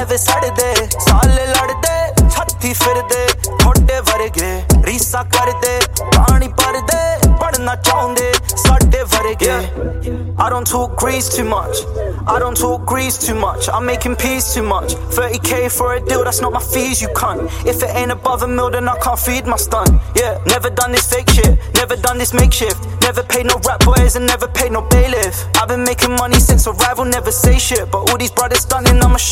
वे सड़दे साले लड़दे छत्ती फिरदे थोड़े वर्गे रीसा करदे पानी भरदे पढ़ना चाहुंदे साडे वर्गे I don't talk grease too much I don't talk grease too much I'm making peace too much 30k for a deal, that's not my fees, you cunt. If it ain't above a mil, then I can't feed my stun. Yeah, never done this fake shit, never done this makeshift. Never paid no rap boys and never paid no bailiff. I've been making money since arrival, never say shit. But all these brothers stunning, I'ma show